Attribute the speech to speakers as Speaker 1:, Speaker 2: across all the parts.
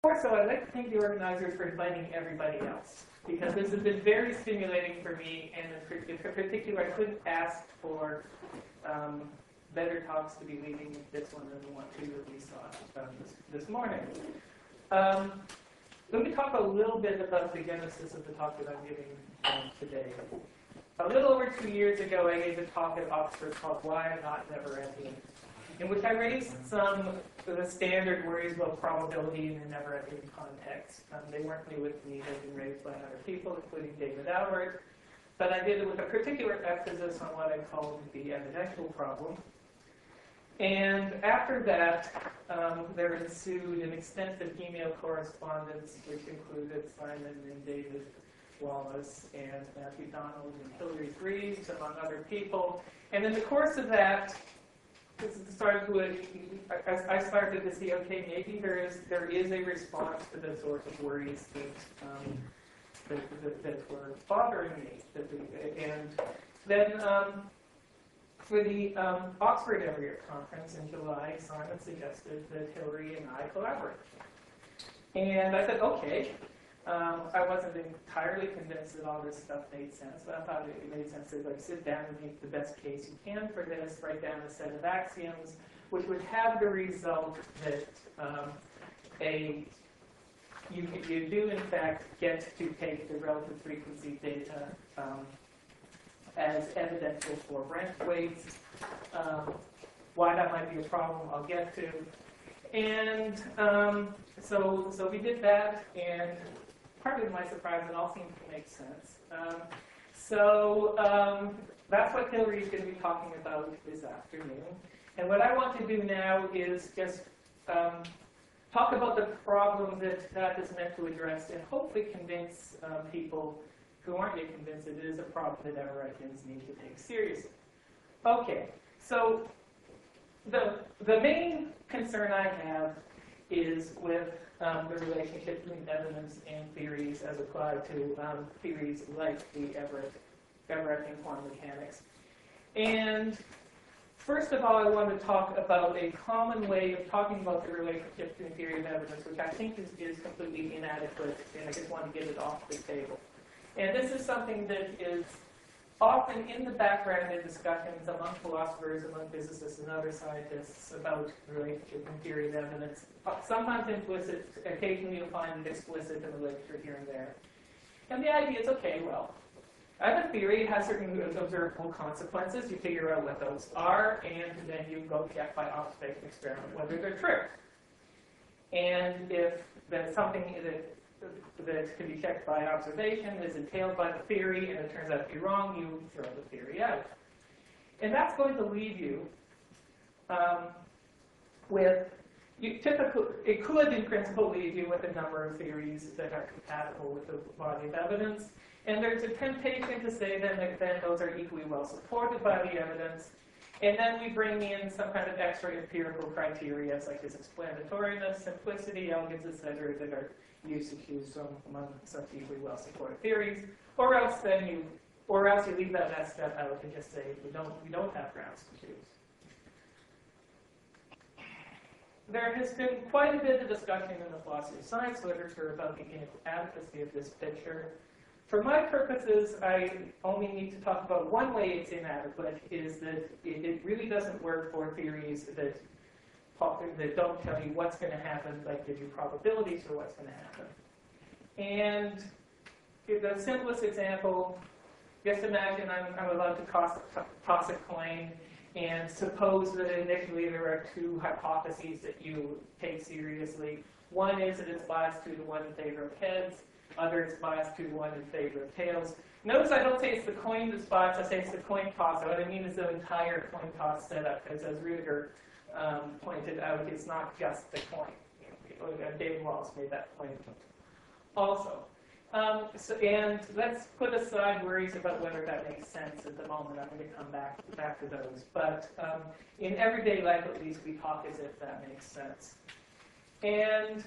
Speaker 1: So I'd like to thank the organizers for inviting everybody else, because this has been very stimulating for me, and in particular, I couldn't ask for better talks to be leading this one than the one two that we saw this morning. Let me talk a little bit about the genesis of the talk that I'm giving today. A little over 2 years ago, I gave a talk at Oxford called Why I'm Not Never Ending, in which I raised some of the standard worries about probability in a never-ending context. They weren't new with me. They've been raised by other people, including David Albert. But I did it with a particular emphasis on what I called the evidential problem. And after that, there ensued an extensive email correspondence, which included Simon and David Wallace and Matthew Donald and Hilary Greaves, among other people. And in the course of that, I started to see, okay, maybe there is a response to the sorts of worries that were bothering me. And then for the Oxford Area Conference in July, Simon suggested that Hilary and I collaborate. And I said, okay. I wasn't entirely convinced that all this stuff made sense, but I thought it made sense to sit down and make the best case you can for this, write down a set of axioms, which would have the result that you do in fact get to take the relative frequency data as evidential for branch weights. Why that might be a problem, I'll get to. And so we did that, and partly to my surprise, it all seemed to make sense. That's what Hilary is going to be talking about this afternoon. And what I want to do now is just talk about the problem that is meant to address, and hopefully convince people who aren't yet convinced that it is a problem that Everettians need to take seriously. Okay, so the main concern I have is with the relationship between evidence and theories as applied to theories like the Everettian quantum mechanics. And first of all, I want to talk about a common way of talking about the relationship between theory and evidence, which I think is completely inadequate, and I just want to get it off the table. And this is something that is often in the background in discussions among philosophers, among physicists, and other scientists about the relationship between theory and evidence. Sometimes implicit, occasionally you'll find it explicit in the literature here and there. And the idea is, okay, well, I have a theory, it has certain observable consequences, you figure out what those are, and then you go check by observation experiment whether they're true. And if there's something that can be checked by observation is entailed by the theory, and it turns out to be wrong, you throw the theory out. And that's going to leave you it could in principle leave you with a number of theories that are compatible with the body of evidence. And there's a temptation to say then that those are equally well supported by the evidence. And then we bring in some kind of extra empirical criteria such as explanatoriness, simplicity, elegance, etc., that are used to choose among such equally well supported theories, or else you leave that step out and just say we don't have grounds to choose. There has been quite a bit of discussion in the philosophy of science literature about the inadequacy of this picture. For my purposes, I only need to talk about one way it's inadequate, is that it really doesn't work for theories that don't tell you what's going to happen, like give you probabilities for what's going to happen. And the simplest example, just imagine I'm allowed to toss a coin, and suppose that initially there are two hypotheses that you take seriously. One is that it's biased 2-to-1 in favor of heads. Other is biased 2-to-1 in favor of tails. Notice I don't say it's the coin that's biased, I say it's the coin toss. What I mean is the entire coin toss setup, because as Rudiger pointed out, it's not just the coin. David Wallace made that point also. And let's put aside worries about whether that makes sense at the moment. I'm going to come back to those. But in everyday life, at least, we talk as if that makes sense. And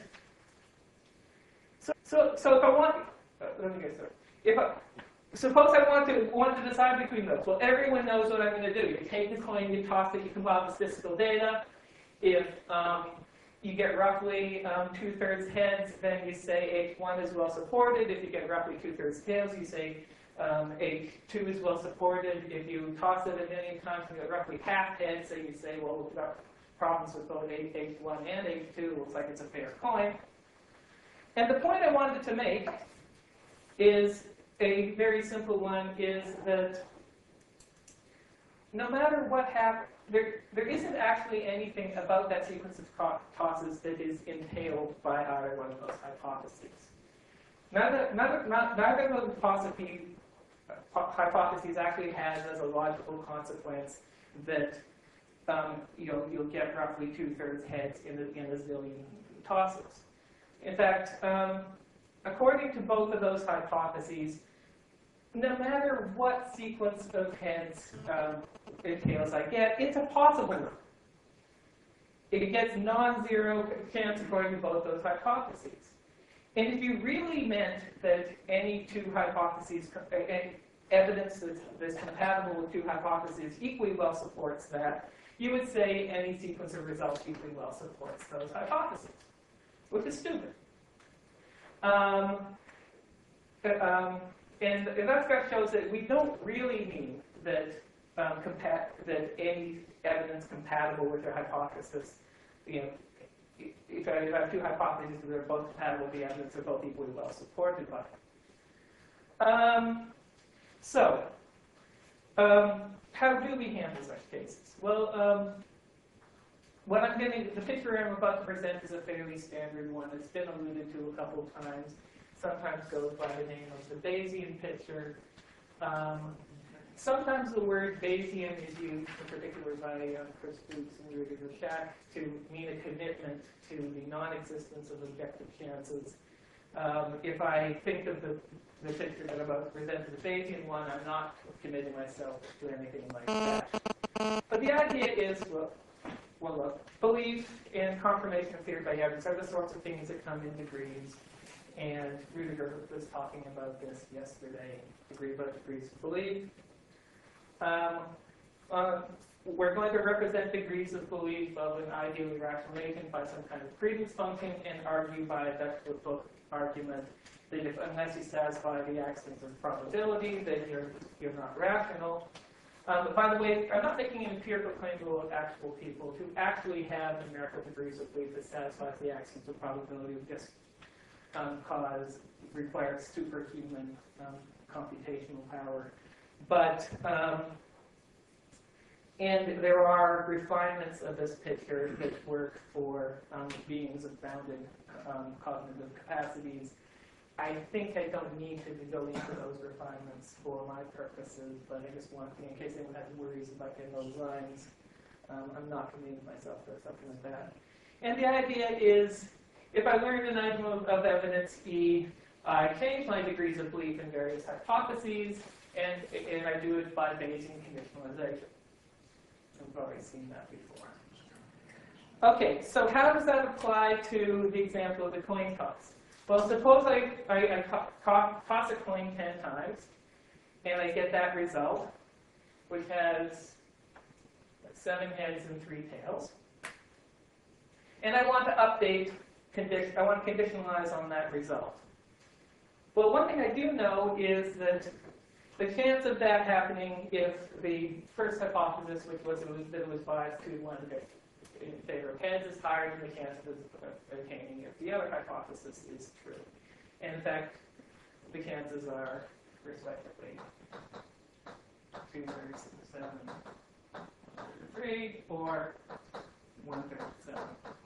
Speaker 1: so if I want, let me get started. Suppose I want to decide between those. Well, everyone knows what I'm going to do. You take the coin, you toss it, you compile the statistical data. If you get roughly 2/3 heads, then you say H1 is well supported. If you get roughly 2/3 tails, you say H2 is well supported. If you toss it a million times and get roughly half heads, so you say, well, we've got problems with both H1 and H2. It looks like it's a fair coin. And the point I wanted to make is a very simple one, is that no matter what happens, there isn't actually anything about that sequence of tosses that is entailed by either one of those hypotheses. Neither of the hypotheses actually has as a logical consequence that you'll get roughly 2/3 heads in a zillion tosses. In fact, according to both of those hypotheses, no matter what sequence of heads and tails I get, it's a possible one. It gets non-zero chance according to both those hypotheses. And if you really meant that any two hypotheses, any evidence that's compatible with two hypotheses equally well supports that, you would say any sequence of results equally well supports those hypotheses, which is stupid. And that shows that we don't really mean that that any evidence compatible with their hypothesis, if I have two hypotheses that are both compatible, the evidence are both equally well supported by it. How do we handle such cases? Well, the picture I'm about to present is a fairly standard one. It's been alluded to a couple of times. Sometimes goes by the name of the Bayesian picture. Sometimes the word Bayesian is used, in particular by Chris Fuchs and Rudiger Schack, to mean a commitment to the non-existence of objective chances. If I think of the picture that I'm about to present as the Bayesian one, I'm not committing myself to anything like that. But the idea is, belief and confirmation of theory by evidence are the sorts of things that come in degrees. And Rudiger was talking about this yesterday, degrees of belief. We're going to represent degrees of belief of an ideally rational agent by some kind of credence function and argue by a textbook argument that unless you satisfy the axioms of probability, then you're not rational. But by the way, I'm not making an empirical claim to actual people. To actually have numerical degrees of belief that satisfies the axioms of probability would just requires superhuman computational power. But, and there are refinements of this picture that work for beings of bounded cognitive capacities. I think I don't need to go into those refinements for my purposes, but I just want, in case anyone has worries about getting those lines, I'm not committing myself to something like that. And the idea is, if I learn an item of evidence E, I change my degrees of belief in various hypotheses, and I do it by Bayesian conditionalization. We've already seen that before. Okay, so how does that apply to the example of the coin toss? Well, suppose I toss a coin 10 times, and I get that result, which has 7 heads and 3 tails. And I want to update, I want to conditionalize on that result. Well, one thing I do know is that the chance of that happening if the first hypothesis, which was that it was biased 2-1 in favor of heads, is higher than the chance of obtaining if the other hypothesis is true. And in fact, the chances are, respectively, 2/3 7 3 or 1/3 7.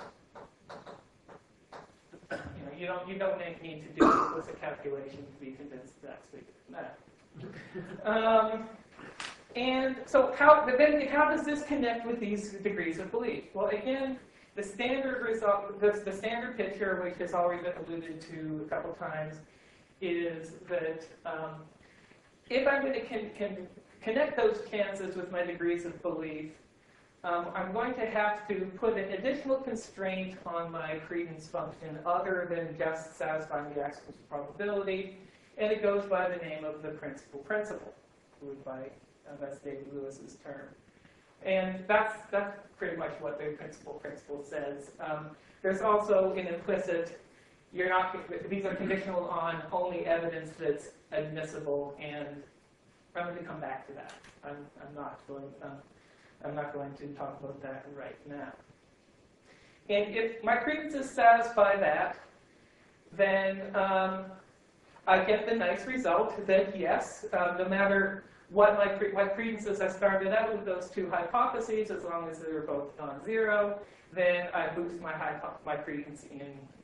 Speaker 1: You don't need to do explicit calculation to be convinced that's bigger than that. And so how does this connect with these degrees of belief? Well, again, the standard result, the standard picture, which has already been alluded to a couple times, is that if I'm going to connect those chances with my degrees of belief, I'm going to have to put an additional constraint on my credence function other than just satisfying the axioms of probability, and it goes by the name of the principal principle, by that's David Lewis's term. And that's pretty much what the principle says. There's also an implicit, these are conditional on only evidence that's admissible, and I'm going to come back to that. I'm not going to talk about that right now. And if my credences satisfy that, then I get the nice result that yes, no matter what credences I started out with those two hypotheses, as long as they're both non-zero, then I boost my credence in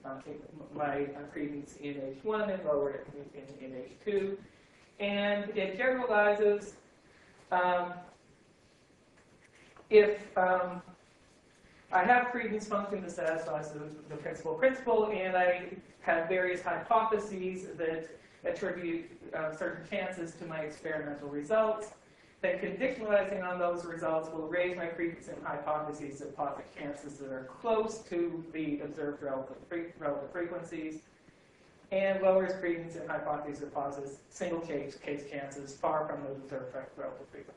Speaker 1: H1 and lower it in H2, and it generalizes if I have credence function that satisfies the principle, and I have various hypotheses that attribute certain chances to my experimental results, then conditionalizing on those results will raise my credence in hypotheses that posit chances that are close to the observed relative frequencies, and lowers credence in hypotheses that posit single case chances far from those observed relative frequencies.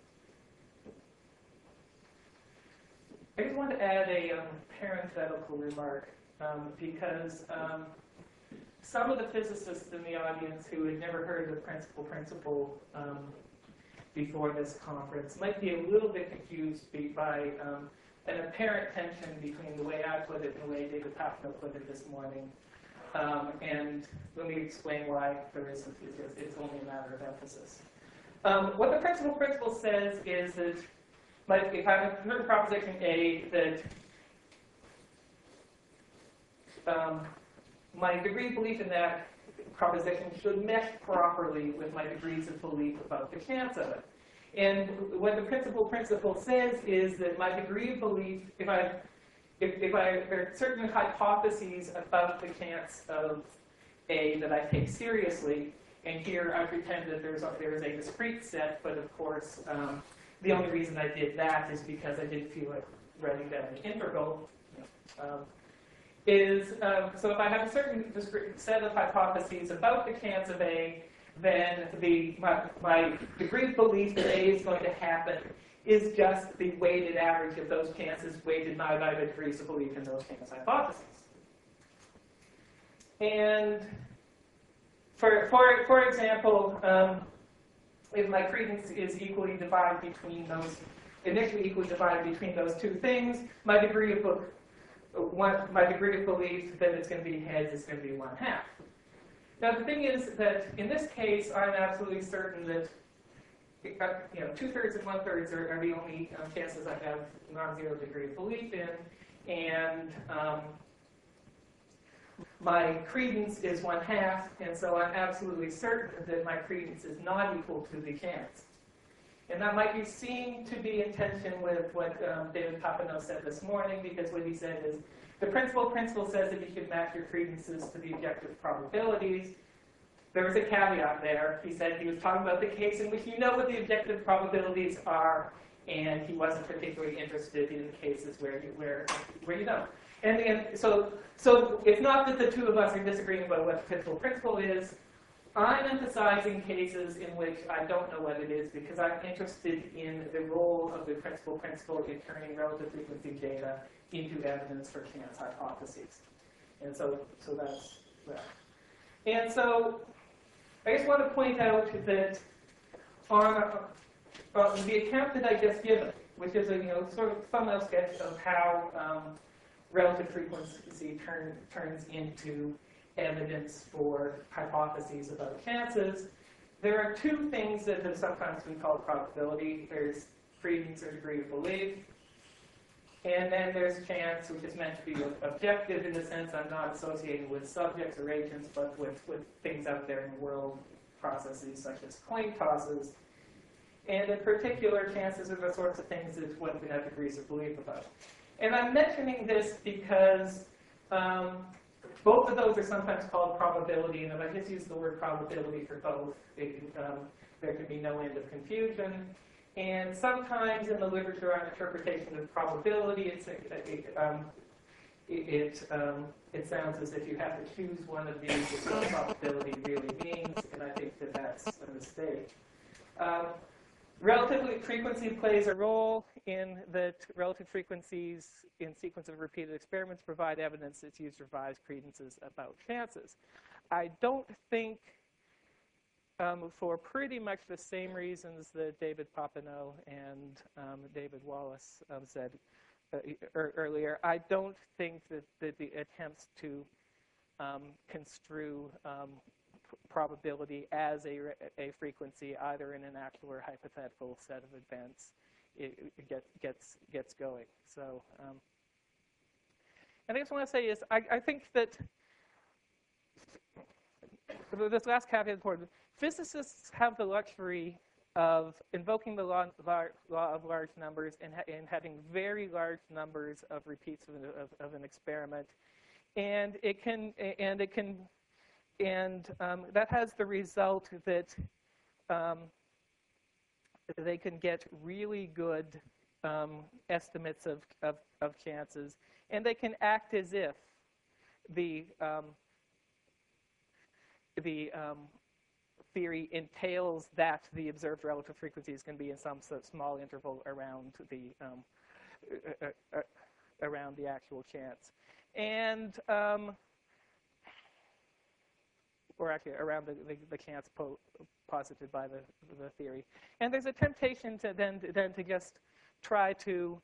Speaker 1: I just want to add a parenthetical remark because some of the physicists in the audience who had never heard of principle before this conference might be a little bit confused by an apparent tension between the way I put it and the way David Papno put it this morning. And let me explain why there is it's only a matter of emphasis. What the principle says is that if I have a certain proposition A that my degree of belief in that proposition should mesh properly with my degrees of belief about the chance of it. And what the principle says is that my degree of belief, if there are certain hypotheses about the chance of A that I take seriously, and here I pretend that there's a discrete set, but of course the only reason I did that is because I didn't feel like writing down the integral. So if I have a certain discrete set of hypotheses about the chance of A, then my degree of belief that A is going to happen is just the weighted average of those chances weighted by the degrees of belief in those chance hypotheses. And for example, if my credence is equally divided between those, initially equally divided between those two things, my degree of belief that it's going to be heads is going to be 1/2. Now the thing is that in this case, I'm absolutely certain that 2/3 and 1/3 are the only chances I have non-zero degree of belief in, and my credence is 1/2, and so I'm absolutely certain that my credence is not equal to the chance. And that might be seen to be in tension with what David Papineau said this morning, because what he said is, the principle says that you should match your credences to the objective probabilities. There was a caveat there. He said he was talking about the case in which you know what the objective probabilities are, and he wasn't particularly interested in cases where you don't. And so it's not that the two of us are disagreeing about what the principle is. I'm emphasizing cases in which I don't know what it is because I'm interested in the role of the principle in turning relative frequency data into evidence for chance hypotheses. And so that's that. And so I just want to point out that on the account that I just given, which is a sort of thumbnail sketch of how relative frequency turns into evidence for hypotheses about chances, there are two things that have sometimes been called probability. There's credence or degree of belief, and then there's chance, which is meant to be objective in the sense I'm not associated with subjects or agents, but with things out there in the world, processes such as coin tosses. And in particular, chances are the sorts of things that one can have degrees of belief about. And I'm mentioning this because both of those are sometimes called probability, and if I just use the word probability for both, there can be no end of confusion. And sometimes in the literature on interpretation of probability, it sounds as if you have to choose one of these as what probability really means, and I think that that's a mistake. Relative frequency plays a role in that relative frequencies in sequence of repeated experiments provide evidence that's used to revise credences about chances. I don't think, for pretty much the same reasons that David Papineau and David Wallace said earlier, I don't think that the attempts to construe probability as a frequency, either in an actual or hypothetical set of events, it gets going. So, and I just want to say is I think that this last caveat is important. Physicists have the luxury of invoking the law of large numbers and having very large numbers of repeats of an experiment, and that has the result that they can get really good estimates of chances, and they can act as if the theory entails that the observed relative frequency is going to be in some small interval around the actual chance, and or actually around the chance posited by the theory. And there's a temptation to then to just try to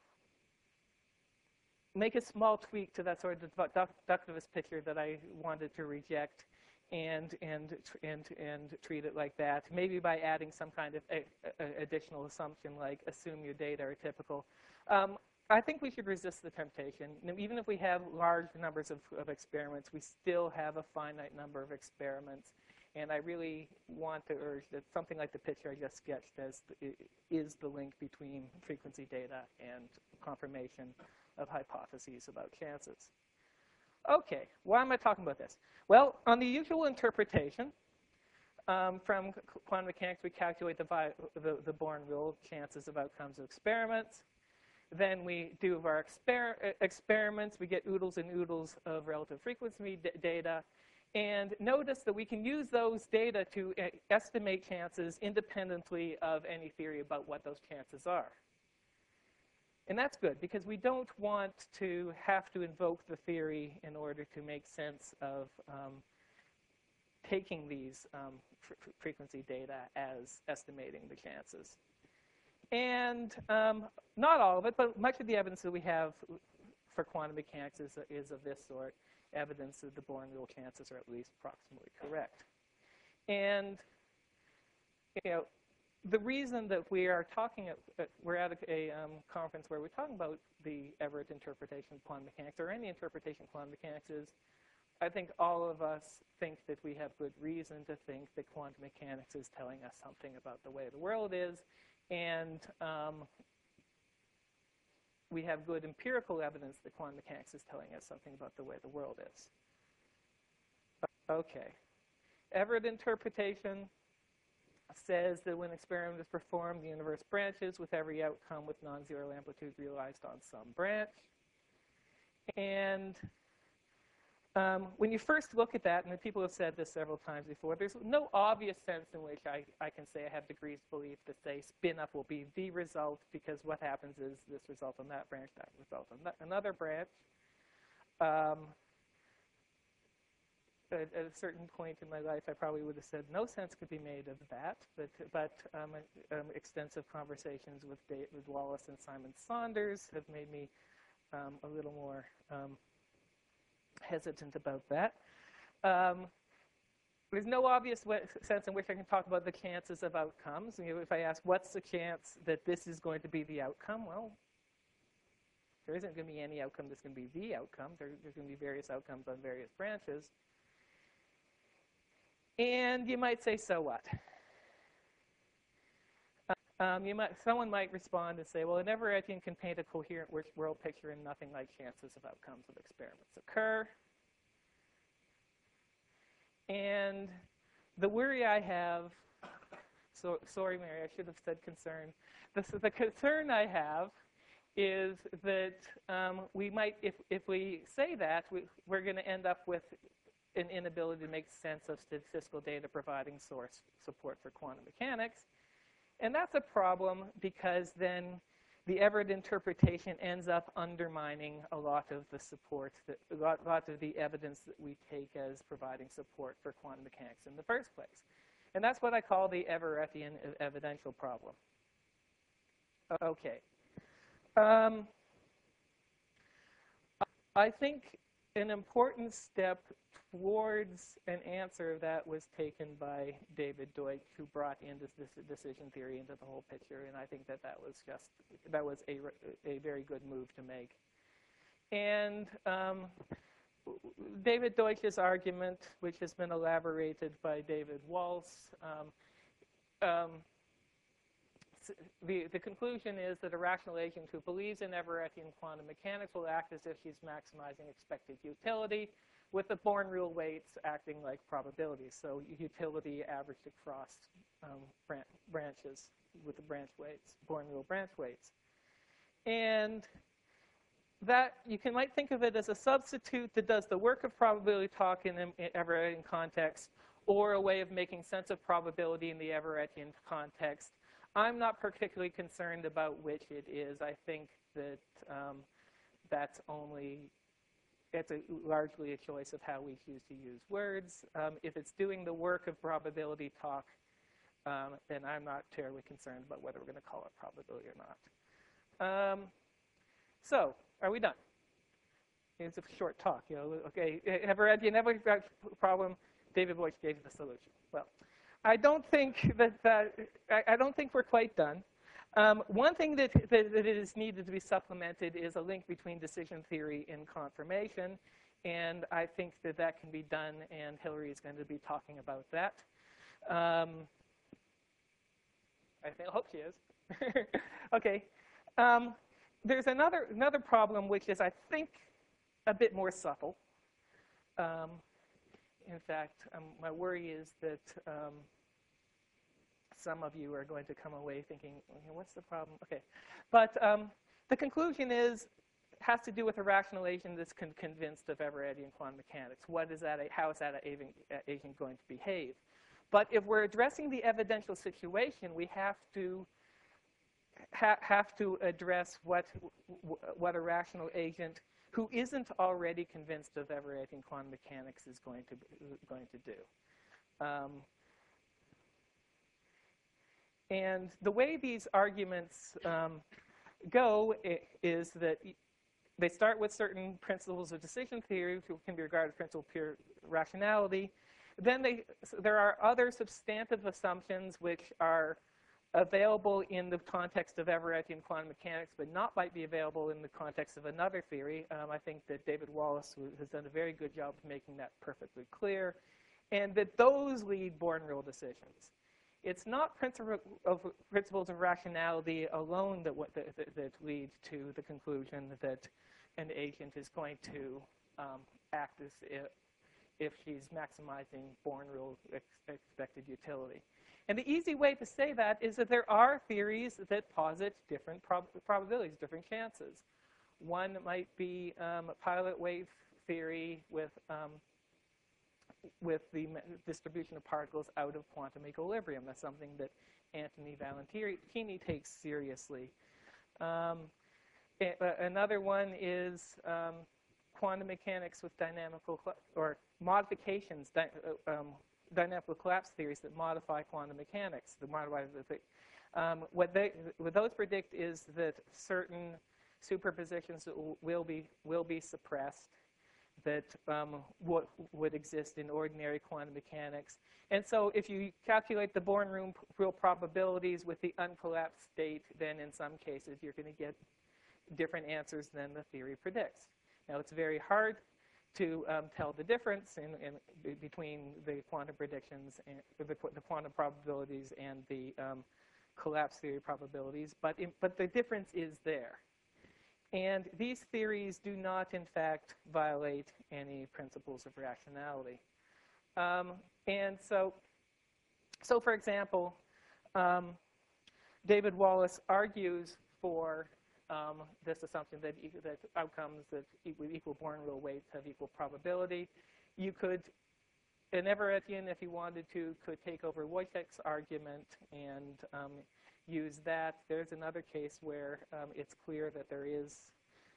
Speaker 1: make a small tweak to that sort of deductivist picture that I wanted to reject, and treat it like that, maybe by adding some kind of additional assumption like assume your data are typical. I think we should resist the temptation. Even if we have large numbers of experiments, we still have a finite number of experiments. And I really want to urge that something like the picture I just sketched is the link between frequency data and confirmation of hypotheses about chances. Okay, why am I talking about this? Well, on the usual interpretation, from quantum mechanics, we calculate the Born rule chances of outcomes of experiments. Then we do our experiments. We get oodles and oodles of relative frequency data. And notice that we can use those data to estimate chances independently of any theory about what those chances are. And that's good, because we don't want to have to invoke the theory in order to make sense of taking these frequency data as estimating the chances. And not all of it, but much of the evidence that we have for quantum mechanics is of this sort, evidence that the Born rule chances are at least approximately correct. And the reason that we are we're at a conference where we're talking about the Everett interpretation of quantum mechanics, or any interpretation of quantum mechanics, is I think all of us think that we have good reason to think that quantum mechanics is telling us something about the way the world is, and we have good empirical evidence that quantum mechanics is telling us something about the way the world is. Okay. Everett interpretation says that when an experiment is performed, the universe branches with every outcome with non-zero amplitude realized on some branch. And when you first look at that, and people have said this several times before, there's no obvious sense in which I can say I have degrees of belief that say spin up will be the result, because what happens is this result on that branch, that result on another branch. At a certain point in my life, I probably would have said no sense could be made of that, but extensive conversations with David Wallace and Simon Saunders have made me a little more hesitant about that. There's no obvious sense in which I can talk about the chances of outcomes. If I ask, what's the chance that this is going to be the outcome? Well, there isn't going to be any outcome that's going to be the outcome. There's going to be various outcomes on various branches. And you might say, so what? Someone might respond and say, well, an Everettian can paint a coherent world picture and nothing like chances of outcomes of experiments occur. And the worry I have, sorry, Mary, I should have said concern. The concern I have is that we might, if we say that, we're going to end up with an inability to make sense of statistical data providing source support for quantum mechanics. And that's a problem because then the Everett interpretation ends up undermining a lot of the support, a lot of the evidence that we take as providing support for quantum mechanics in the first place. And that's what I call the Everettian evidential problem. Okay. I think an important step towards an answer that was taken by David Deutsch, who brought in this decision theory into the whole picture, and I think that was a very good move to make. And David Deutsch's argument, which has been elaborated by David Wallace, the conclusion is that a rational agent who believes in Everettian quantum mechanics will act as if she's maximizing expected utility, with the Born rule weights acting like probabilities. So utility averaged across branches with the branch weights, Born rule branch weights. And that you might think of it as a substitute that does the work of probability talk in Everettian context, or a way of making sense of probability in the Everettian context. I'm not particularly concerned about which it is. I think that it's largely a choice of how we choose to use words. If it's doing the work of probability talk, then I'm not terribly concerned about whether we're going to call it probability or not. So, are we done? It's a short talk, Okay, Everettian problem. David Deutsch gave you the solution. Well, I don't think I don't think we're quite done. One thing that is needed to be supplemented is a link between decision theory and confirmation, and I think that can be done, and Hillary is going to be talking about that. I hope she is. Okay. There's another problem, which is, I think, a bit more subtle. In fact, my worry is that some of you are going to come away thinking, what's the problem? Okay. But the conclusion has to do with a rational agent that's convinced of Everettian quantum mechanics. How is that agent going to behave? But if we're addressing the evidential situation, we have to address what a rational agent who isn't already convinced of Everettian quantum mechanics is going to do. And the way these arguments go is that they start with certain principles of decision theory, which can be regarded as principles of pure rationality. Then there are other substantive assumptions which are available in the context of Everettian quantum mechanics, but might be available in the context of another theory. I think that David Wallace has done a very good job of making that perfectly clear, and that those lead Born rule decisions. It's not principles of rationality alone that lead to the conclusion that an agent is going to act as if she's maximizing Born rule expected utility. And the easy way to say that is that there are theories that posit different probabilities, different chances. One might be a pilot wave theory with the distribution of particles out of quantum equilibrium. That's something that Anthony Valentini takes seriously. Another one is quantum mechanics with or modifications, dynamical collapse theories that modify quantum mechanics. What those predict is that certain superpositions will be suppressed that would exist in ordinary quantum mechanics. And so if you calculate the Born rule probabilities with the uncollapsed state, then in some cases you're going to get different answers than the theory predicts. Now, it's very hard to tell the difference between the quantum predictions and the quantum probabilities and the collapse theory probabilities, but the difference is there. And these theories do not, in fact, violate any principles of rationality. And so for example, David Wallace argues for this assumption that outcomes that with equal Born rule weights have equal probability. You could, an Everettian, if you wanted to, could take over Wojciech's argument and use that. There's another case where it's clear that there is,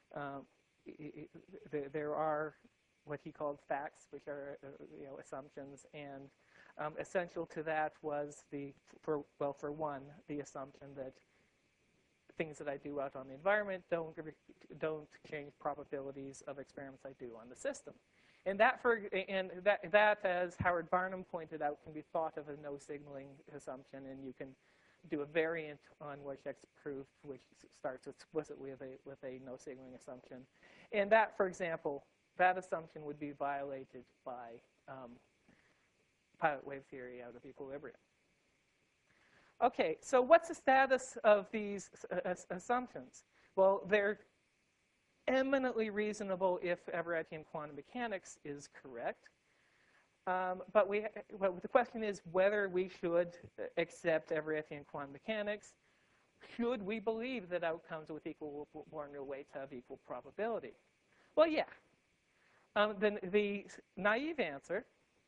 Speaker 1: there are what he called facts, which are assumptions, and essential to that was for one, the assumption that things that I do out on the environment don't change probabilities of experiments I do on the system. And that, as Howard Barnum pointed out, can be thought of a no signaling assumption, and you can do a variant on Wojcik's proof, which starts explicitly with a no signaling assumption. And that, for example, that assumption would be violated by pilot wave theory out of equilibrium. Okay, so what's the status of these assumptions? Well, they're eminently reasonable if Everettian quantum mechanics is correct. But the question is whether we should accept Everettian quantum mechanics. Should we believe that outcomes with equal Born real weights have equal probability? Well, yeah. The naive answer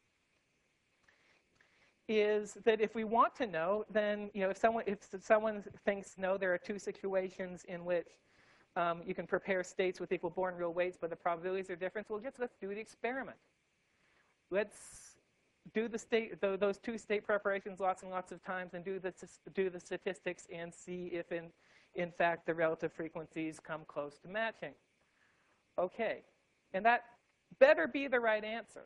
Speaker 1: is that if we want to know, then if someone thinks no, there are two situations in which you can prepare states with equal Born real weights, but the probabilities are different. Well, let's do the experiment. Let's do those two state preparations lots and lots of times, and do the statistics and see if in fact the relative frequencies come close to matching. Okay, and that better be the right answer.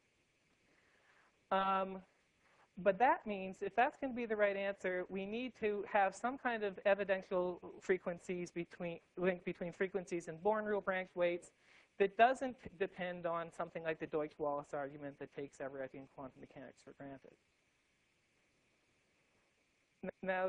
Speaker 1: But that means if that's going to be the right answer, we need to have some kind of evidential link between frequencies and Born rule branch weights that doesn't depend on something like the Deutsch-Wallace argument that takes Everettian quantum mechanics for granted. Now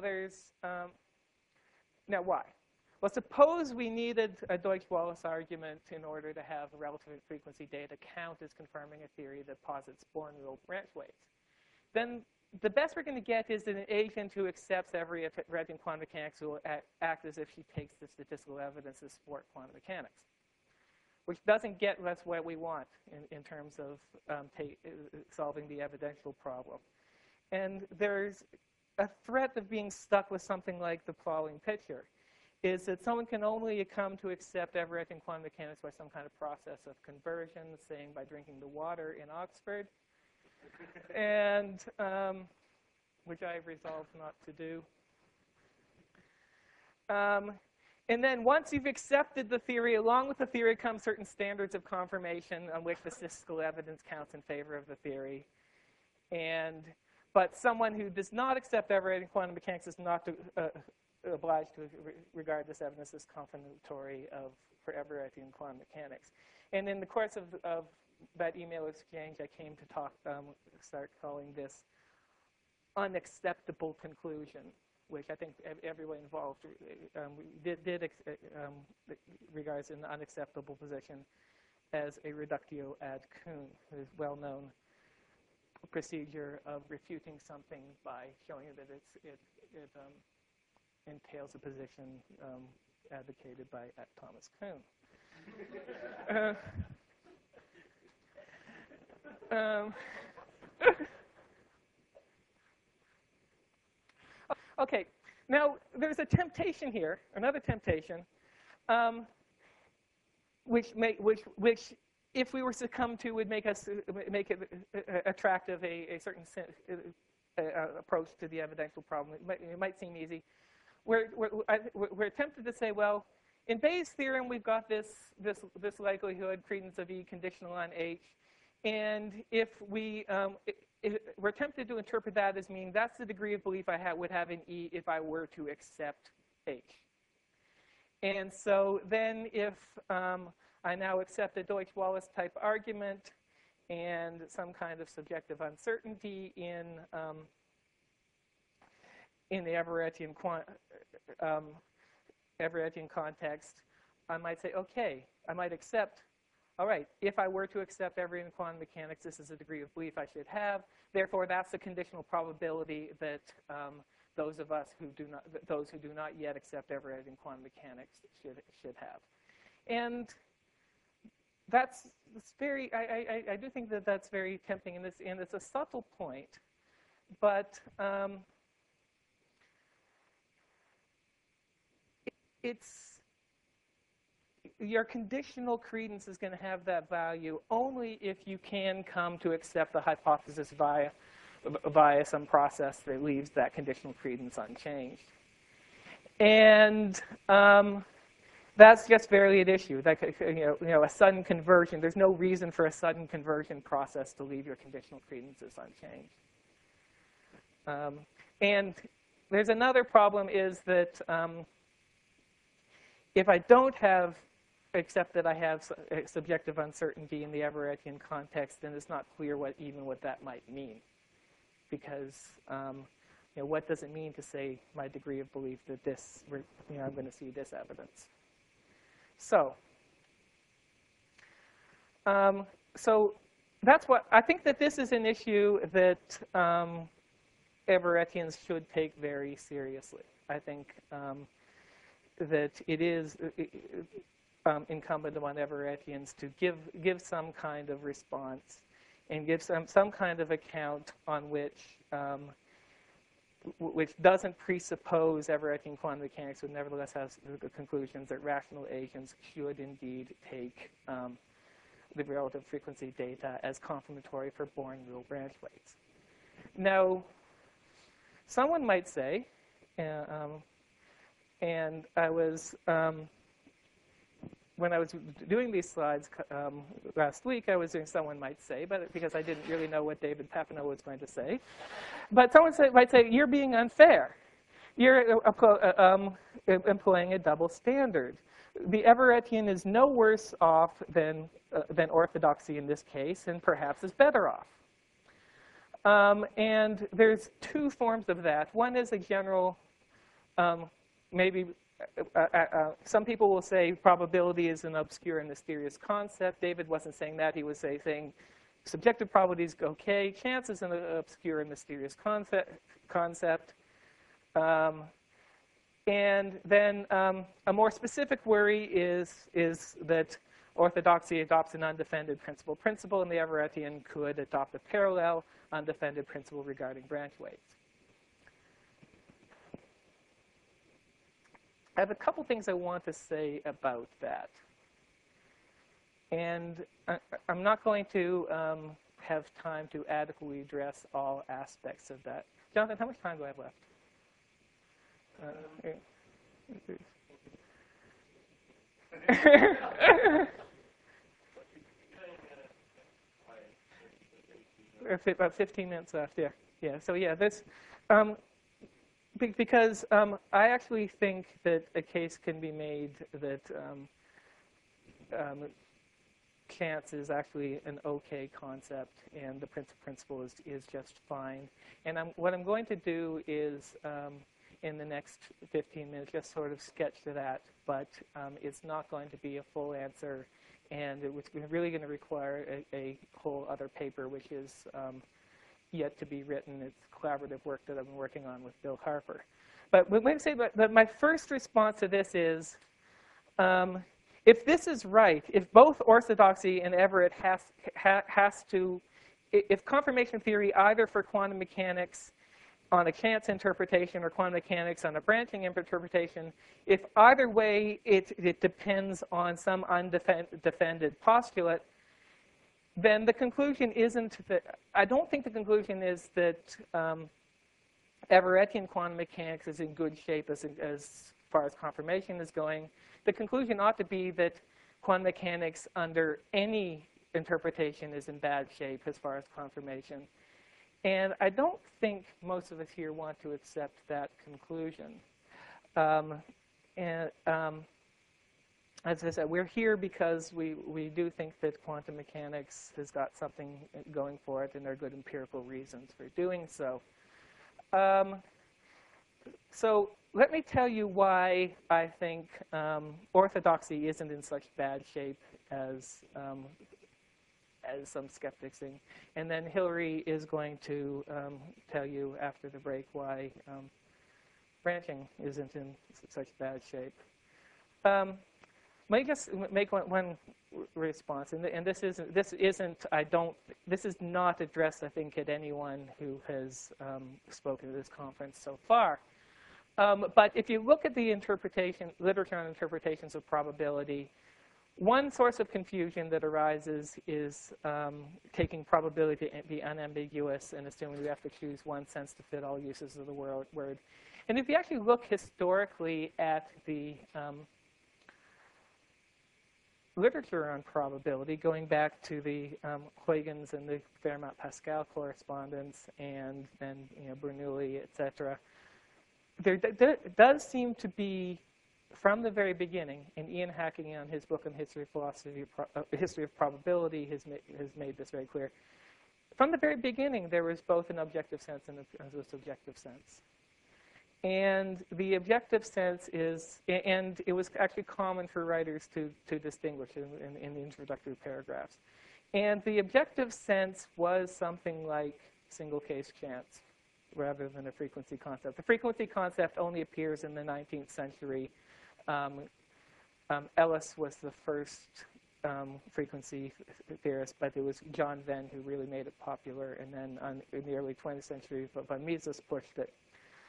Speaker 1: now why? Well, suppose we needed a Deutsch-Wallace argument in order to have relative frequency data count as confirming a theory that posits Born rule branch weights. Then the best we're going to get is an agent who accepts Everettian quantum mechanics will act as if she takes the statistical evidence to support quantum mechanics, which doesn't get us what we want in terms of solving the evidential problem. And there's a threat of being stuck with something like the Plowing picture, is that someone can only come to accept Everettian quantum mechanics by some kind of process of conversion, saying by drinking the water in Oxford, and which I've resolved not to do. And then once you've accepted the theory, along with the theory come certain standards of confirmation on which the statistical evidence counts in favor of the theory. But someone who does not accept Everettian quantum mechanics is not obliged to regard this evidence as confirmatory for Everettian quantum mechanics. And in the course of that email exchange, I came to start calling this unacceptable conclusion, which I think everyone involved regards an unacceptable position as a reductio ad Kuhn, whose well-known procedure of refuting something by showing that it entails a position advocated by Thomas Kuhn. Okay, now there's a temptation here, another temptation, which if we were to succumb to would make it attractive a certain approach to the evidential problem. It might seem easy. We're tempted to say, well, in Bayes' theorem, we've got this likelihood credence of E conditional on H. And if we're tempted to interpret that as meaning that's the degree of belief I would have in E if I were to accept H. And so then if I now accept a Deutsch-Wallace type argument and some kind of subjective uncertainty in the Everettian context, I might say, okay, I might accept, all right, if I were to accept Everettian quantum mechanics, this is a degree of belief I should have. Therefore, that's the conditional probability that those who do not yet accept Everettian quantum mechanics should have. And that's very, I do think that that's very tempting, and it's a subtle point, but your conditional credence is going to have that value only if you can come to accept the hypothesis via some process that leaves that conditional credence unchanged. And that's just barely an issue. That, a sudden conversion, there's no reason for a sudden conversion process to leave your conditional credences unchanged. And there's another problem is that if I don't accept that I have subjective uncertainty in the Everettian context, then it's not clear what that might mean. Because what does it mean to say my degree of belief that this, I'm going to see this evidence? So that's what I think that this is an issue that Everettians should take very seriously. I think that it is incumbent upon Everettians to give some kind of response and give some kind of account on which doesn't presuppose Everettian quantum mechanics, but nevertheless has the conclusions that rational agents should indeed take the relative frequency data as confirmatory for Born real branch weights. Now, someone might say, and I was, when I was doing these slides last week, I was doing someone might say, but because I didn't really know what David Papineau was going to say. But someone might say, you're being unfair. You're employing a double standard. The Everettian is no worse off than orthodoxy in this case, and perhaps is better off. And there's two forms of that. One is a general, maybe some people will say probability is an obscure and mysterious concept. David wasn't saying that. He was saying subjective probability is okay. Chance is an obscure and mysterious concept. And then a more specific worry is that orthodoxy adopts an undefended principle, and the Everettian could adopt a parallel undefended principle regarding branch weights. I have a couple things I want to say about that. And I'm not going to have time to adequately address all aspects of that. Jonathan, how much time do I have left? 15 minutes left, yeah. So yeah, this, because I actually think that a case can be made that chance is actually an okay concept, and the principle is just fine. And what I'm going to do is, in the next 15 minutes, just sort of sketch to that, but it's not going to be a full answer, and it's really going to require a whole other paper, which is yet to be written. It's collaborative work that I've been working on with Bill Harper. But let me say that my first response to this is, if this is right, if both orthodoxy and Everett has to, if confirmation theory either for quantum mechanics on a chance interpretation or quantum mechanics on a branching interpretation, if either way it depends on some undefended postulate, then the conclusion isn't that, I don't think the conclusion is that Everettian quantum mechanics is in good shape as far as confirmation is going. The conclusion ought to be that quantum mechanics under any interpretation is in bad shape as far as confirmation. And I don't think most of us here want to accept that conclusion. As I said, we're here because we do think that quantum mechanics has got something going for it, and there are good empirical reasons for doing so. So let me tell you why I think orthodoxy isn't in such bad shape as some skeptics think. And then Hillary is going to tell you after the break why branching isn't in such bad shape. Let me just make one response, and this is not addressed, I think, at anyone who has spoken at this conference so far. But if you look at the literature on interpretations of probability, one source of confusion that arises is taking probability to be unambiguous and assuming we have to choose one sense to fit all uses of the word. And if you actually look historically at the literature on probability, going back to the Huygens and the Fermat-Pascal correspondence, and then Bernoulli, etc., there does seem to be, from the very beginning, and Ian Hacking on his book on history of philosophy, history of probability has made this very clear. From the very beginning, there was both an objective sense and a subjective sense. And the objective sense is, and it was actually common for writers to distinguish in the introductory paragraphs. And the objective sense was something like single case chance rather than a frequency concept. The frequency concept only appears in the 19th century. Ellis was the first frequency theorist, but it was John Venn who really made it popular. And then in the early 20th century, von Mises pushed it.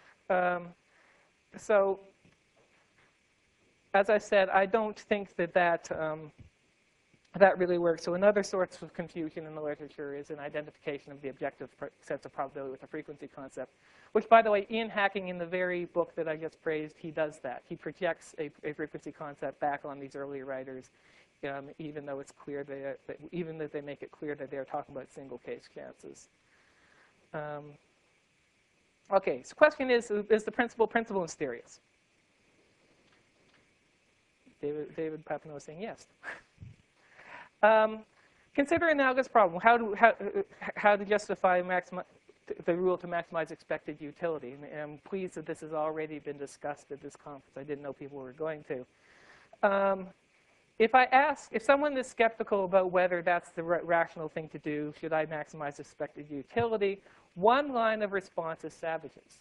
Speaker 1: So, as I said, I don't think that really works. So another source of confusion in the literature is an identification of the objective sense of probability with the frequency concept, which, by the way, Ian Hacking, in the very book that I just praised, he does that. He projects a frequency concept back on these early writers, even though it's clear even though they make it clear that they're talking about single case chances. Okay, so the question is the principle mysterious? David Papineau is saying yes. Consider an analogous problem. How to justify the rule to maximize expected utility? And I'm pleased that this has already been discussed at this conference. I didn't know people were going to. If someone is skeptical about whether that's the rational thing to do, should I maximize expected utility? One line of response is Savage's.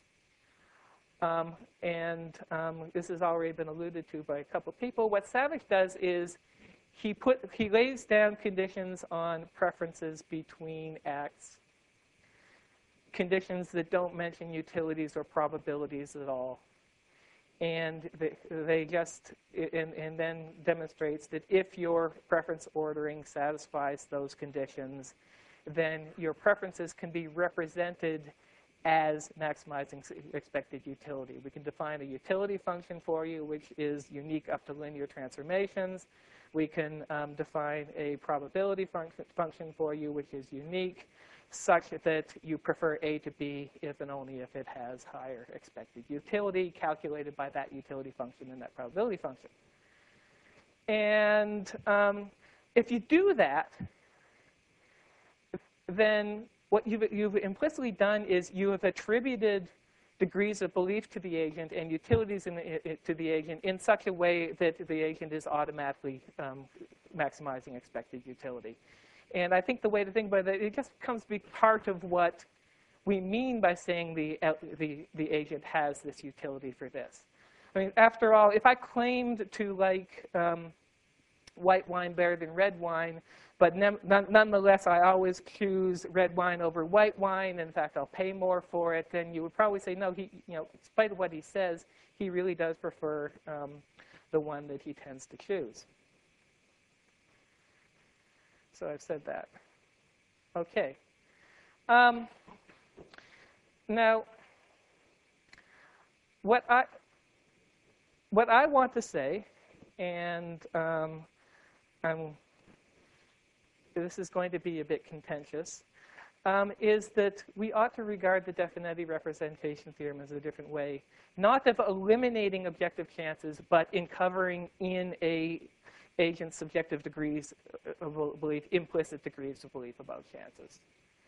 Speaker 1: This has already been alluded to by a couple of people. What Savage does is he lays down conditions on preferences between acts, conditions that don't mention utilities or probabilities at all. And and then demonstrates that if your preference ordering satisfies those conditions, then your preferences can be represented as maximizing expected utility. We can define a utility function for you, which is unique up to linear transformations. We can define a probability function for you, which is unique, such that you prefer A to B if and only if it has higher expected utility calculated by that utility function and that probability function. And if you do that, then what you've implicitly done is you have attributed degrees of belief to the agent and utilities to the agent in such a way that the agent is automatically maximizing expected utility. And I think the way to think about it, it just becomes to be part of what we mean by saying the agent has this utility for this. I mean, after all, if I claimed to like white wine better than red wine, but nonetheless I always choose red wine over white wine, in fact I'll pay more for it, then you would probably say, no, in spite of what he says, he really does prefer the one that he tends to choose. So I've said that. Okay. Now, what I want to say, and this is going to be a bit contentious, is that we ought to regard the Definetti representation theorem as a different way, not of eliminating objective chances, but in covering in a agent's subjective degrees of belief, implicit degrees of belief about chances.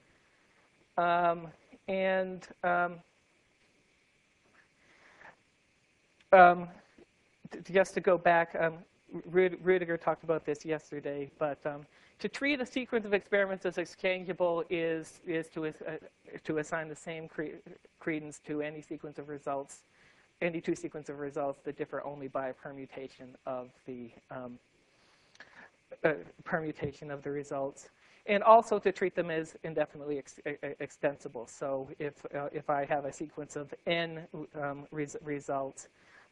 Speaker 1: Just to go back, Rudiger talked about this yesterday, but to treat a sequence of experiments as exchangeable is to assign the same credence to any sequence of results, any two sequences of results that differ only by a permutation of the results. and also to treat them as indefinitely extensible. So if I have a sequence of n results,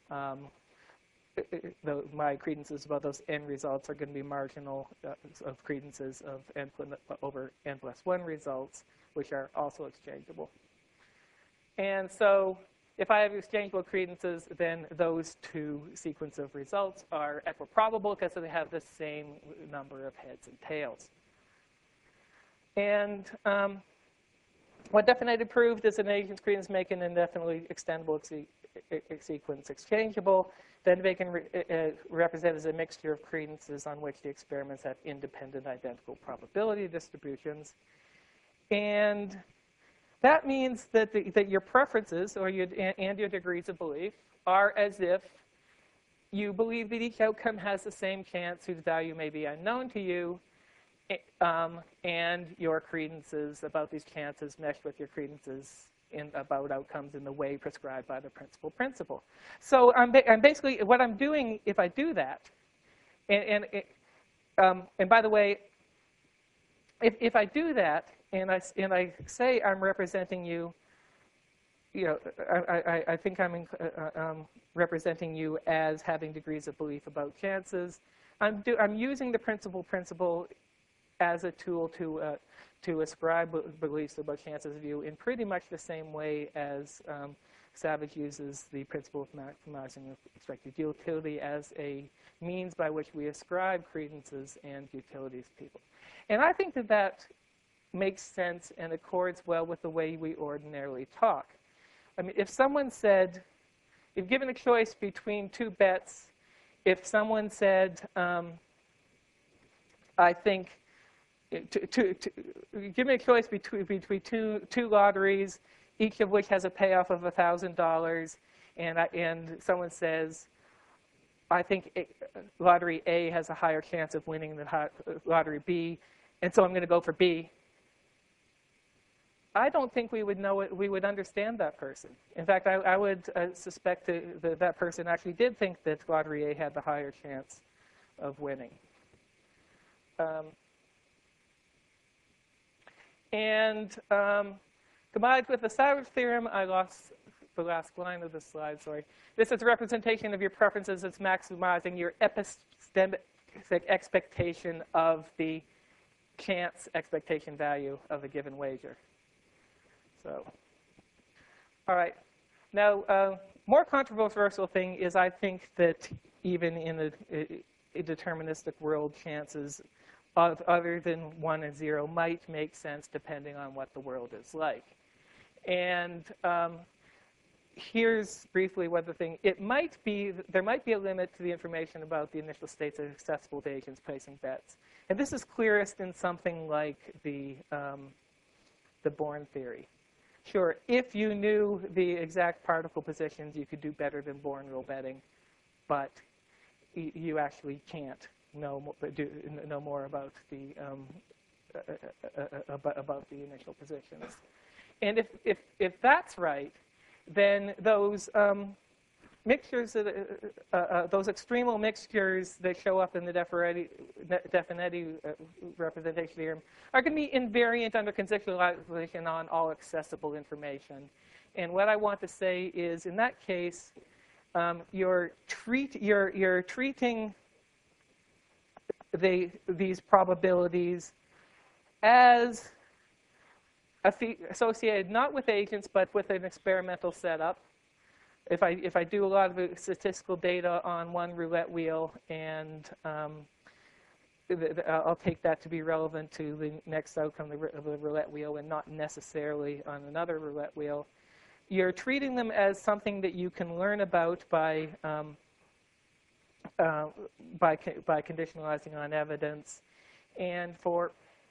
Speaker 1: my credences about those n results are going to be marginal of credences of n over n plus 1 results, which are also exchangeable. And so if I have exchangeable credences, then those two sequence of results are equiprobable because they have the same number of heads and tails. And what Deffinetti proved is that an agent's credence make an indefinitely extendable sequence exchangeable. Then they can represent as a mixture of credences on which the experiments have independent identical probability distributions. And that means that, that your preferences and your degrees of belief are as if you believe that each outcome has the same chance whose value may be unknown to you, and your credences about these chances mesh with your credences about outcomes in the way prescribed by the principle. So I'm basically, what I'm doing if I do that, and by the way, if I do that, and I say I'm representing you, I think I'm representing you as having degrees of belief about chances. I'm using the principle as a tool to ascribe beliefs about chances of you in pretty much the same way as Savage uses the principle of maximizing expected utility as a means by which we ascribe credences and utilities to people. And I think that that makes sense and accords well with the way we ordinarily talk. I mean, if someone said, if given a choice between two bets, if someone said, I think, give me a choice between two lotteries, each of which has a payoff of $1,000, and someone says, I think lottery A has a higher chance of winning than lottery B, and so I'm going to go for B. I don't think we would know it. We would understand that person. In fact, I would suspect that that person actually did think that lottery A had the higher chance of winning. Combined with the Savage theorem, I lost the last line of the slide, sorry. This is a representation of your preferences. It's maximizing your epistemic expectation of the chance expectation value of a given wager. So, all right. Now, more controversial thing is I think that even in a deterministic world, chances other than 1 and 0 might make sense depending on what the world is like. And here's briefly what the thing, there might be a limit to the information about the initial states that are accessible to agents placing bets. And this is clearest in something like the Born theory. Sure, if you knew the exact particle positions, you could do better than Born rule betting, but you actually can't know more about the initial positions. And if that's right, then those mixtures, those extremal mixtures that show up in the Deffinetti representation theorem are going to be invariant under conceptualization on all accessible information. And what I want to say is, in that case, you're treating these probabilities as associated not with agents but with an experimental setup. If I do a lot of statistical data on one roulette wheel, and I'll take that to be relevant to the next outcome of the roulette wheel and not necessarily on another roulette wheel, you're treating them as something that you can learn about by conditionalizing on evidence, and for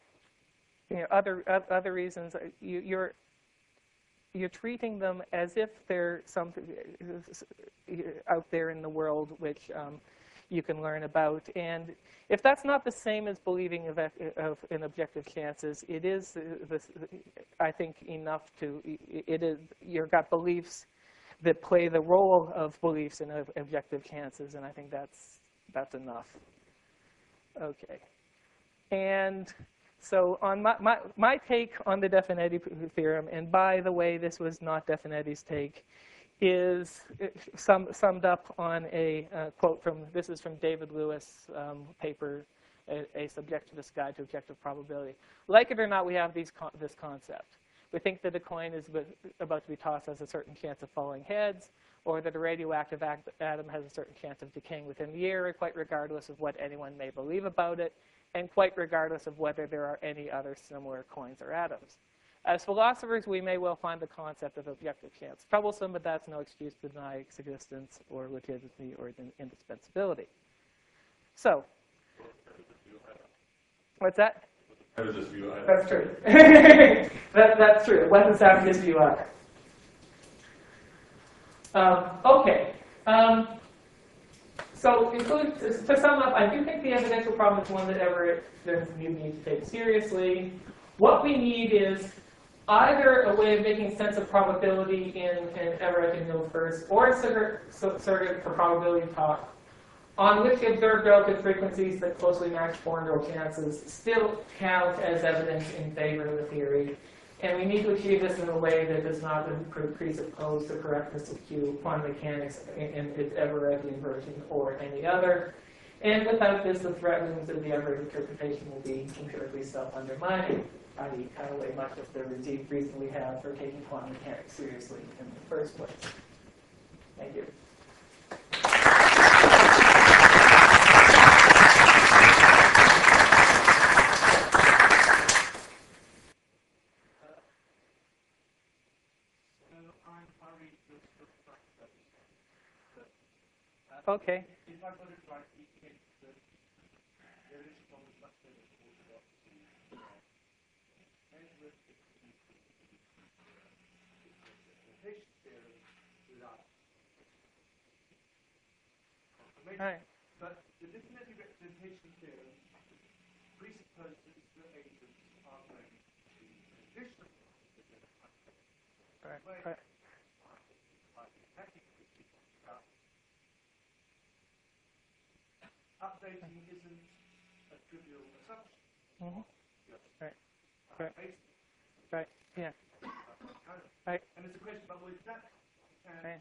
Speaker 1: other reasons, you're treating them as if they're something out there in the world which you can learn about. And if that's not the same as believing in objective chances, it is, I think, enough to, you've got beliefs that play the role of beliefs in objective chances, and I think that's enough. Okay. And So on my take on the Definetti theorem, and by the way, this was not Definetti's take, is summed up on a quote this is from David Lewis' paper, a Subjectivist Guide to Objective Probability. Like it or not, we have this concept. We think that a coin is about to be tossed has a certain chance of falling heads, or that a radioactive atom has a certain chance of decaying within the year, quite regardless of what anyone may believe about it, and quite regardless of whether there are any other similar coins or atoms. As philosophers, we may well find the concept of objective chance troublesome, but that's no excuse to deny its existence or legitimacy or indispensability. So, what's that? That's true. That's true. It wasn't sound his view either. Okay. So to sum up, I do think the evidential problem is one that you need to take seriously. What we need is either a way of making sense of probability in Everett and first, or a surrogate for probability talk, on which the observed relative frequencies that closely match four neural chances still count as evidence in favor of the theory. And we need to achieve this in a way that does not presuppose the correctness of quantum mechanics in its Everettian version or any other. And without this, the threat looms of the Everett interpretation will be empirically self-undermining, i.e. kind of way much as the reason we have for taking quantum mechanics seriously in the first place. Thank you. Okay. Right.
Speaker 2: But the Definetti representation theorem presupposes that agents are going to condition.
Speaker 1: Right.
Speaker 2: Updating isn't a trivial assumption.
Speaker 1: Mm-hmm. Right. Yeah. Right.
Speaker 2: And it's a question about what that
Speaker 1: right.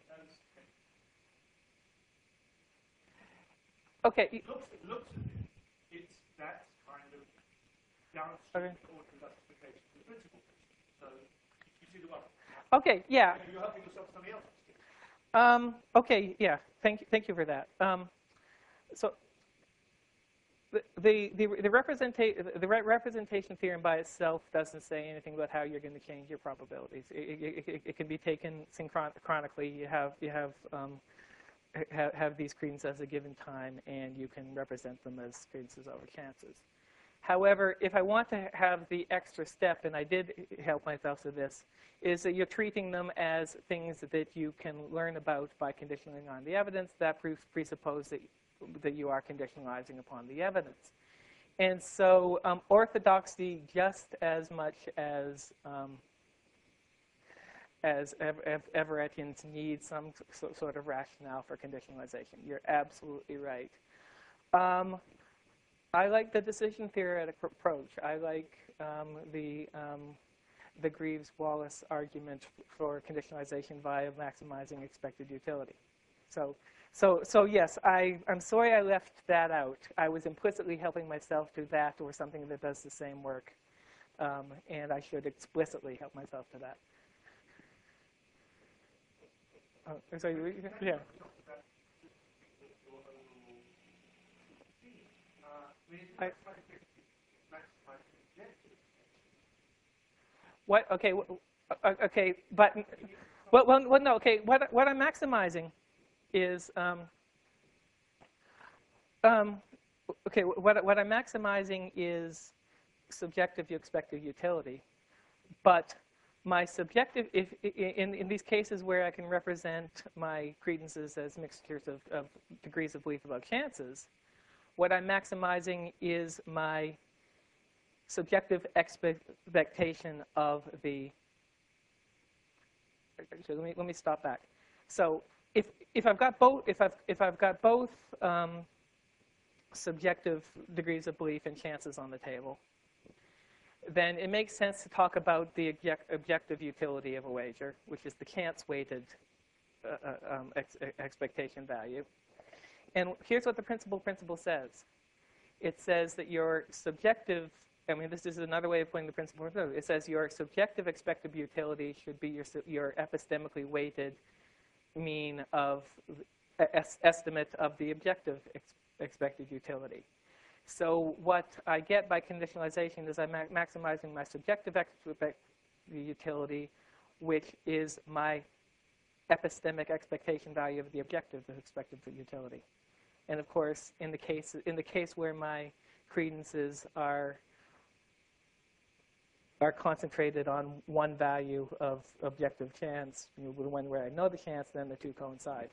Speaker 2: It
Speaker 1: Okay.
Speaker 2: looks at it. It's that kind of downstream order justification of the principle. So you see the one.
Speaker 1: Okay. Yeah.
Speaker 2: You're helping yourself something else.
Speaker 1: Okay. Yeah. Thank you for that. So the representation theorem by itself doesn't say anything about how you're going to change your probabilities. It can be taken synchronically. You have these credence as a given time, and you can represent them as credences over chances. However, if I want to have the extra step, and I did help myself to this, is that you're treating them as things that you can learn about by conditioning on the evidence. That presupposes that you are conditionalizing upon the evidence. And so orthodoxy, just as much as Everettians need some sort of rationale for conditionalization. You're absolutely right. I like the decision theoretic approach. I like the Greaves-Wallace argument for conditionalization via maximizing expected utility. So yes, I'm sorry I left that out. I was implicitly helping myself to that or something that does the same work, and I should explicitly help myself to that. Oh, sorry, yeah. What? Okay. Okay. But well, no. Okay. What I'm maximizing is okay. What I'm maximizing is subjective expected utility, but my subjective, in these cases where I can represent my credences as mixtures of degrees of belief about chances, what I'm maximizing is my subjective expectation of the. Actually, let me stop back. So if I've got both subjective degrees of belief and chances on the table, then it makes sense to talk about the objective utility of a wager, which is the chance-weighted expectation value. And here's what the principle says. It says that your subjective, I mean, this is another way of putting the principle. It says your subjective expected utility should be your epistemically weighted mean of estimate of the objective expected utility. So what I get by conditionalization is I'm maximizing my subjective expected utility, which is my epistemic expectation value of the objective expected utility. And of course, in the case where my credences are concentrated on one value of objective chance, the one where I know the chance, then the two coincide.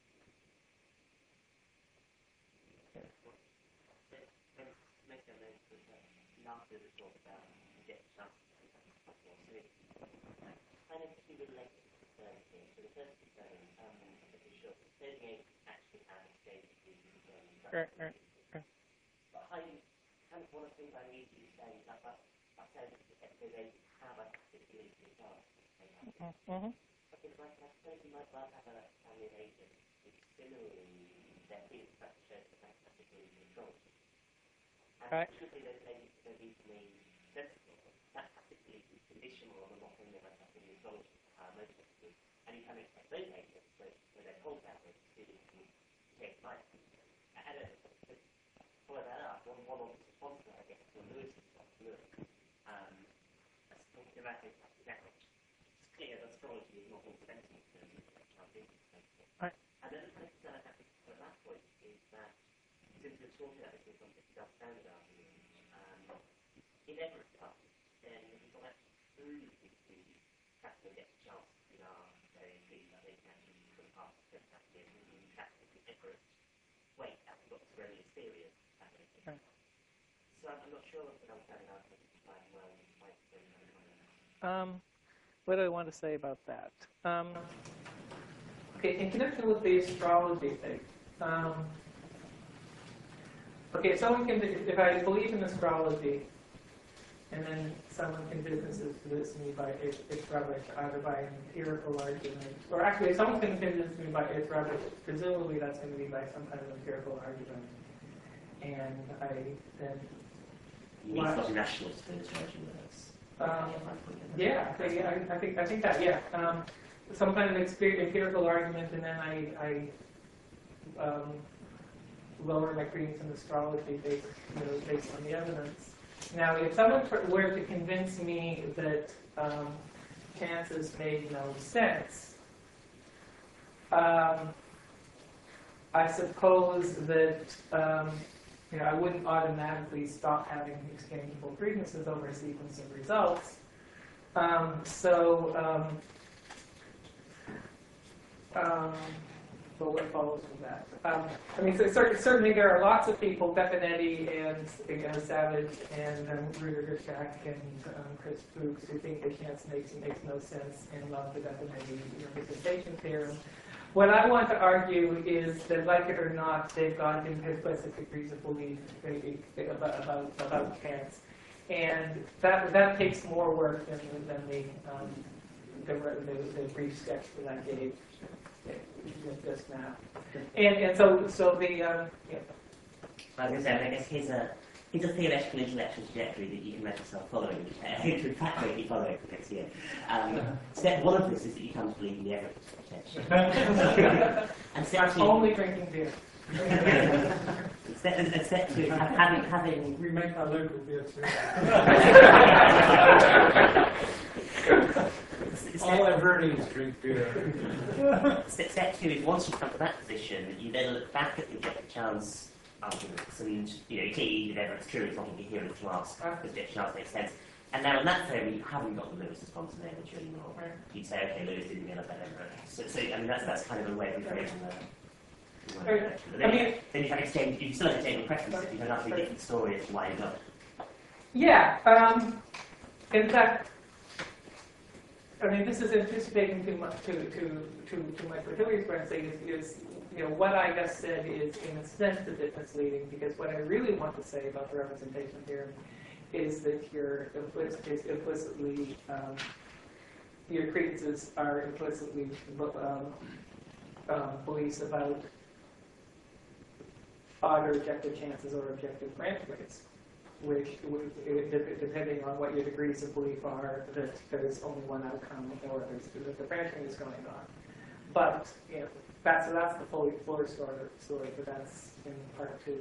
Speaker 3: But I kind of one of the things I need to say is that I said that they have a particularly good chance. Because like I said, you might well have a family agent which similarly their field structure is particularly controlled. And usually those agents are reasonably sensible. That's particularly conditional on the what they might have to be resolved most of the. And you can expect those agents where they're told that way to take life. Follow that up. One of the responses, I guess, to Lewis' response, as talking about it, it's clear that astrology is not authentic in terms of how things are. And then the kind of concern I have at that point is that, since we're talking about this in something self-standard argument, in every class, then we've got that through the practical get the chance in our very things that they can actually put past the practice and we practice the different weight that we've got to really experience. So I'm not sure if I'm standing out for the time well.
Speaker 1: What do I want to say about that? Okay, in connection with the astrology thing. Okay, someone can, if I believe in astrology, and then someone convinces me by it's rubbish, either by an empirical argument, or actually, if someone can convince me by it's rubbish, presumably that's going to be by some kind of empirical argument. And I then.
Speaker 3: You mean it's rational to finish
Speaker 1: yeah, I think that, yeah. Some kind of empirical argument, and then I lower my credence in astrology based on the evidence. Now, if someone were to convince me that chances made no sense, I suppose that I wouldn't automatically stop having exchangeable credences over a sequence of results. So what follows from that? I mean, so certainly there are lots of people, Befinetti and Savage and Rudiger Schack and Chris Fuchs, who think that chance makes no sense and love the Befinetti representation theorem. What I want to argue is that, like it or not, they've got implicit degrees of belief about chance, and that takes more work than the brief sketch that I gave just now. And so the yeah.
Speaker 3: I was going to say, I guess here's a theoretical intellectual trajectory that you can imagine yourself following, to in fact make you follow it next year. Step one of this is that you come to believe in the evidence potential. And step two,
Speaker 1: only drinking beer.
Speaker 3: and step two, having
Speaker 2: We make our local beer too. All I've heard is drink beer.
Speaker 3: Step two is once you come to that position, you then look back at the objective chance arguments, and clearly if ever it's true, it's not going to be here to ask because objective chance makes sense. And now in that theory, you haven't got the Lewis response in there, which anymore. You'd say, okay, Lewis didn't get a better. So I mean that's kind of a way of rephrasing the. Then you can exchange. You still have exchange preferences. You can have a different story as to why you got it.
Speaker 1: Yeah. In fact, I mean, this is anticipating too much to my Hilliard's point. Saying is what I just said is in a sense a bit misleading, because what I really want to say about the representation theorem is that your implicitly your credences are implicitly beliefs about odd or objective chances or objective branch rates, which, depending on what your degrees of belief are, that there's only one outcome or that the branching is going on. But that's the fully floor story, but that's in part 2.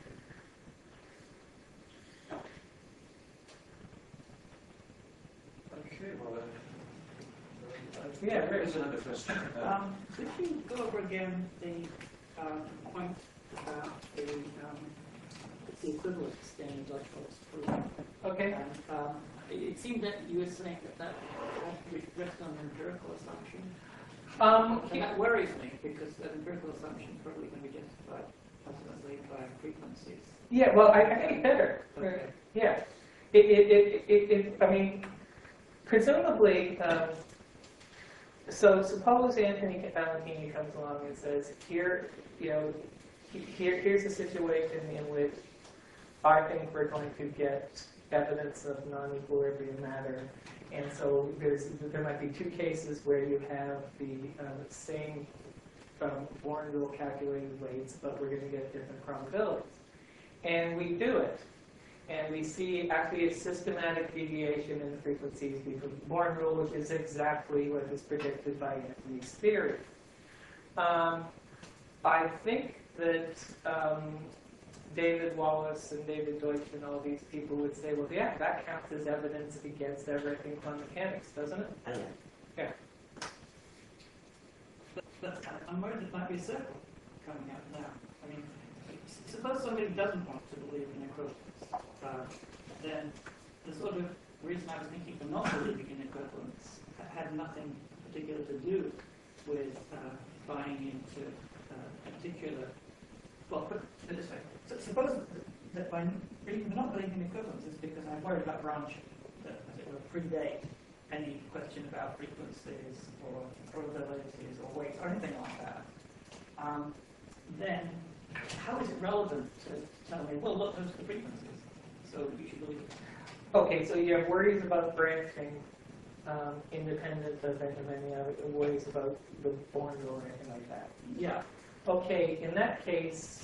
Speaker 4: Okay, well,
Speaker 1: Yeah, very
Speaker 4: there's another question.
Speaker 5: Could you go over again the point about the equivalent standards I thought?
Speaker 1: Okay.
Speaker 5: And it seemed that you were saying that had to be based on an empirical assumption. And that worries me because an empirical assumption is probably going to be justified ultimately by frequencies.
Speaker 1: Yeah, well, I think better.
Speaker 5: Okay.
Speaker 1: Yeah. I mean, presumably, so suppose Anthony Valentini comes along and says, here's a situation in which I think we're going to get evidence of non-equilibrium matter. And so there might be 2 cases where you have the same Born rule calculated weights, but we're going to get different probabilities. And we do it. And we see actually a systematic deviation in the frequencies between Born rule, which is exactly what is predicted by Anthony's theory. I think that David Wallace and David Deutsch and all these people would say, well, yeah, that counts as evidence against everything quantum mechanics, doesn't it?
Speaker 3: Oh, yeah.
Speaker 1: Yeah.
Speaker 5: But I'm worried it might be a circle coming out now. I mean, suppose somebody doesn't want to believe in equivalence, then the sort of reason I was thinking for not believing in equivalence had nothing particular to do with buying into a particular. Well, put it this way. So suppose that by not believing in equivalence is because I'm worried about branching, that, as it were, predate any question about frequencies or probabilities or weights or anything like that. Then how is it relevant to tell me, well, look, those are the frequencies, so you should believe it?
Speaker 1: Okay, so you have worries about branching independent of any other worries about the Born rule or anything like that.
Speaker 5: Yeah.
Speaker 1: Okay, in that case,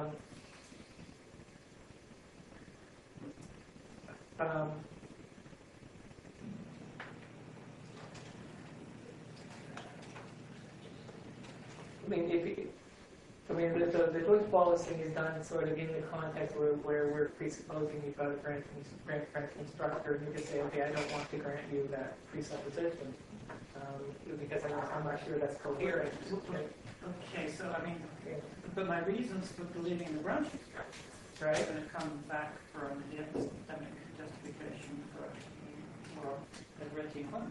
Speaker 1: the Deutsch Wallace thing is done sort of in the context where we're presupposing you've got a branching structure, and you can say, okay, I don't want to grant you that presupposition because I'm not sure that's coherent.
Speaker 5: Okay, so I mean, but my reasons for believing in the branching structure are going to come back from the epistemic justification for liberating one.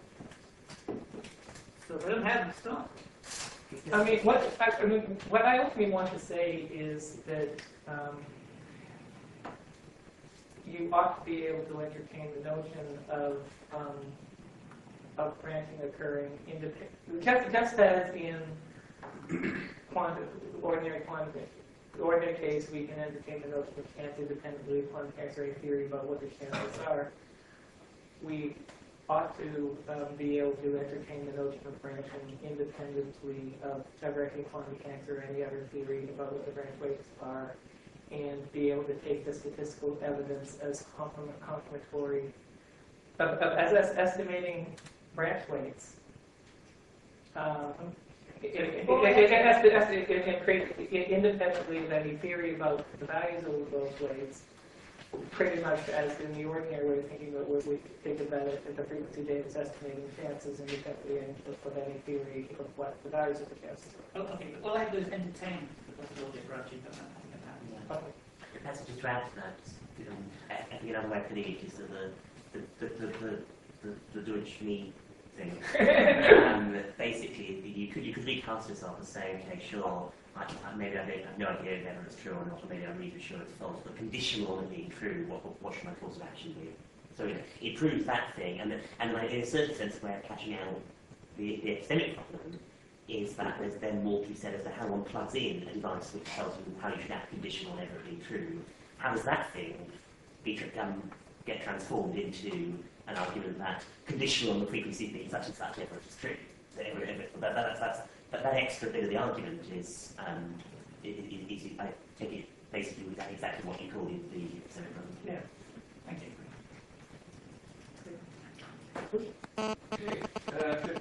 Speaker 5: So they don't have them stop.
Speaker 1: I mean, what I ultimately want to say is that you ought to be able to entertain the notion of branching occurring just as in ordinary case, we can entertain the notion of chance independently of quantum mechanics or any theory about what the chances are. We ought to be able to entertain the notion of branching independently of everything quantum mechanics or any other theory about what the branch weights are, and be able to take the statistical evidence as confirmatory, as estimating branch weights. Independently of any theory about the values of those weights, pretty much as in the ordinary way of thinking about what we think about it, the frequency data is estimating chances independently of any theory of what the values of the chances are.
Speaker 5: Oh, okay, but all I have to do is entertain the possibility of branching, but nothing can happen.
Speaker 1: Okay.
Speaker 3: That's just to add to that. I think another way of putting it is that the Deutsch-me thing. Basically, you could recast yourself as saying, okay, sure, maybe I have no idea whether it's true or not, or maybe I'm really sure it's false, but conditional on it being true, what should my course of action be? So it proves that thing, and in a certain sense, the way of catching out the epistemic problem is that there's then more to be said as to how one plugs in a device which tells you how you should act conditional on ever being true. How does that thing get transformed into an argument that conditional on the frequency being such and such, everything is true. So that extra bit of the argument is I take it basically with exactly what you call the semicolon.
Speaker 5: Yeah. Thank you.
Speaker 4: Okay,